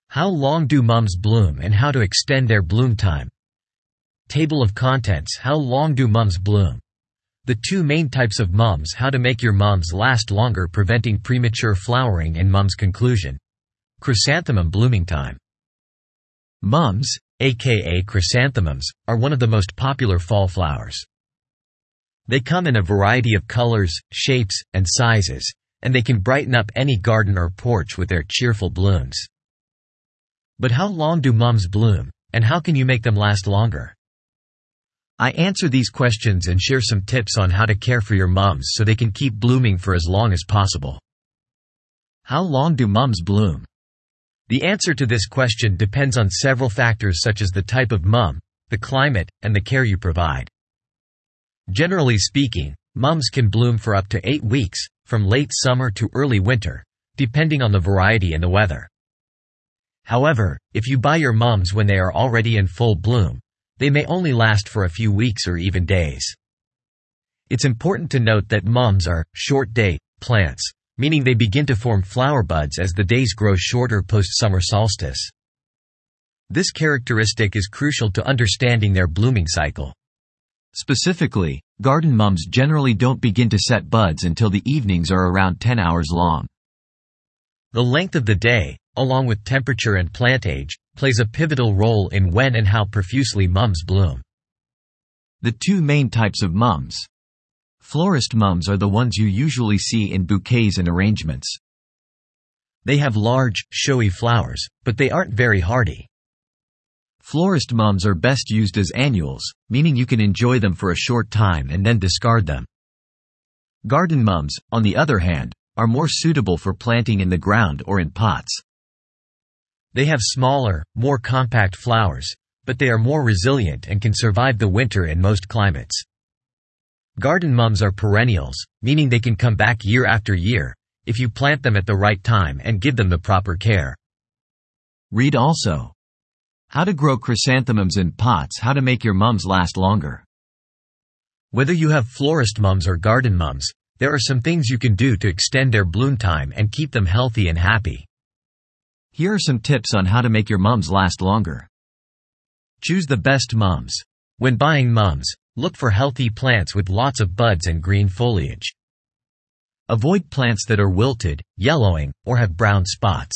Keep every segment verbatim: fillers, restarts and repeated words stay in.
How long do mums bloom and how to extend their bloom time? Table of contents: How long do mums bloom? The two main types of mums: How to make your mums last longer, preventing premature flowering, and mums conclusion. Chrysanthemum blooming time. Mums, aka chrysanthemums, are one of the most popular fall flowers. They come in a variety of colors, shapes, and sizes, and they can brighten up any garden or porch with their cheerful blooms. But how long do mums bloom, and how can you make them last longer? I answer these questions and share some tips on how to care for your mums so they can keep blooming for as long as possible. How long do mums bloom? The answer to this question depends on several factors such as the type of mum, the climate, and the care you provide. Generally speaking, mums can bloom for up to eight weeks, from late summer to early winter, depending on the variety and the weather. However, if you buy your mums when they are already in full bloom, they may only last for a few weeks or even days. It's important to note that mums are short-day plants, meaning they begin to form flower buds as the days grow shorter post-summer solstice. This characteristic is crucial to understanding their blooming cycle. Specifically, garden mums generally don't begin to set buds until the evenings are around ten hours long. The length of the day, along with temperature and plant age, plays a pivotal role in when and how profusely mums bloom. The two main types of mums. Florist mums are the ones you usually see in bouquets and arrangements. They have large, showy flowers, but they aren't very hardy. Florist mums are best used as annuals, meaning you can enjoy them for a short time and then discard them. Garden mums, on the other hand, are more suitable for planting in the ground or in pots. They have smaller, more compact flowers, but they are more resilient and can survive the winter in most climates. Garden mums are perennials, meaning they can come back year after year, if you plant them at the right time and give them the proper care. Read also: How to grow chrysanthemums in pots, how to make your mums last longer. Whether you have florist mums or garden mums, there are some things you can do to extend their bloom time and keep them healthy and happy. Here are some tips on how to make your mums last longer. Choose the best mums. When buying mums, look for healthy plants with lots of buds and green foliage. Avoid plants that are wilted, yellowing, or have brown spots.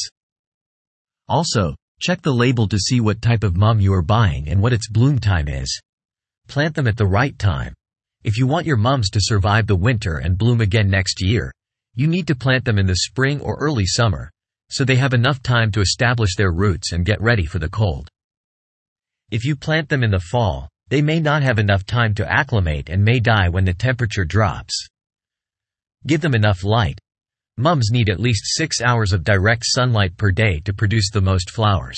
Also, check the label to see what type of mum you are buying and what its bloom time is. Plant them at the right time. If you want your mums to survive the winter and bloom again next year, you need to plant them in the spring or early summer, so they have enough time to establish their roots and get ready for the cold. If you plant them in the fall, they may not have enough time to acclimate and may die when the temperature drops. Give them enough light. Mums need at least six hours of direct sunlight per day to produce the most flowers.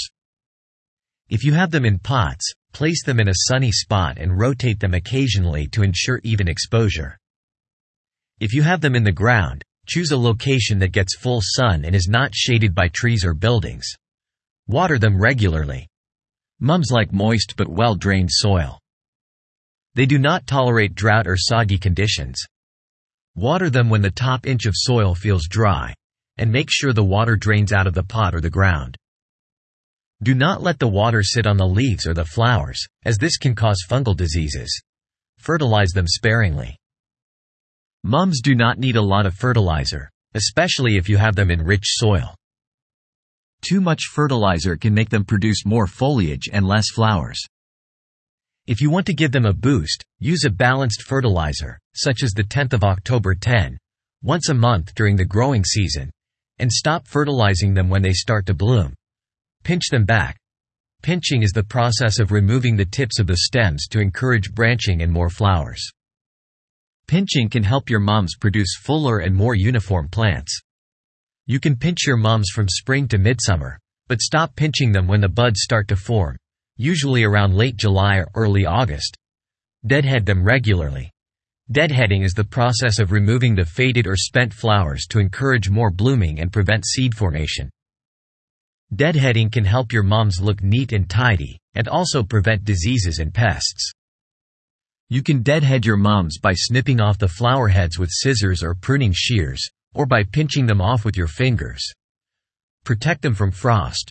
If you have them in pots, place them in a sunny spot and rotate them occasionally to ensure even exposure. If you have them in the ground, choose a location that gets full sun and is not shaded by trees or buildings. Water them regularly. Mums like moist but well-drained soil. They do not tolerate drought or soggy conditions. Water them when the top inch of soil feels dry, and make sure the water drains out of the pot or the ground. Do not let the water sit on the leaves or the flowers, as this can cause fungal diseases. Fertilize them sparingly. Mums do not need a lot of fertilizer, especially if you have them in rich soil. Too much fertilizer can make them produce more foliage and less flowers. If you want to give them a boost, use a balanced fertilizer, such as the tenth of October ten, once a month during the growing season, and stop fertilizing them when they start to bloom. Pinch them back. Pinching is the process of removing the tips of the stems to encourage branching and more flowers. Pinching can help your mums produce fuller and more uniform plants. You can pinch your mums from spring to midsummer, but stop pinching them when the buds start to form, usually around late July or early August. Deadhead them regularly. Deadheading is the process of removing the faded or spent flowers to encourage more blooming and prevent seed formation. Deadheading can help your mums look neat and tidy, and also prevent diseases and pests. You can deadhead your mums by snipping off the flower heads with scissors or pruning shears, or by pinching them off with your fingers. Protect them from frost.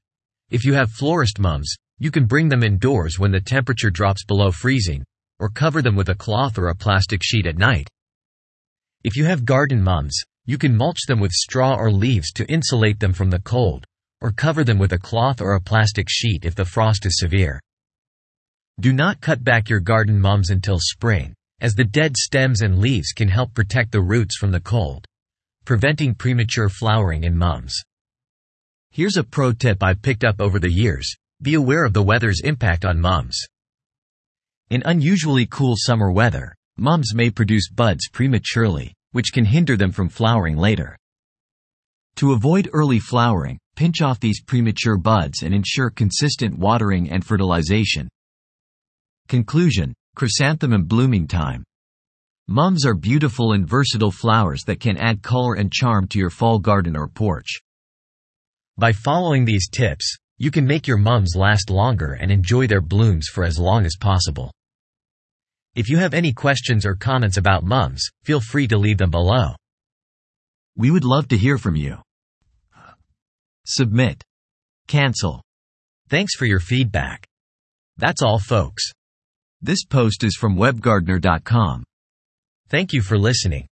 If you have florist mums, you can bring them indoors when the temperature drops below freezing, or cover them with a cloth or a plastic sheet at night. If you have garden mums, you can mulch them with straw or leaves to insulate them from the cold, or cover them with a cloth or a plastic sheet if the frost is severe. Do not cut back your garden mums until spring, as the dead stems and leaves can help protect the roots from the cold, preventing premature flowering in mums. Here's a pro tip I've picked up over the years. Be aware of the weather's impact on mums. In unusually cool summer weather, mums may produce buds prematurely, which can hinder them from flowering later. To avoid early flowering, pinch off these premature buds and ensure consistent watering and fertilization. Conclusion: chrysanthemum blooming time. Mums are beautiful and versatile flowers that can add color and charm to your fall garden or porch. By following these tips, you can make your mums last longer and enjoy their blooms for as long as possible. If you have any questions or comments about mums, feel free to leave them below. We would love to hear from you. Submit. Cancel. Thanks for your feedback. That's all, folks. This post is from web gardener dot com. Thank you for listening.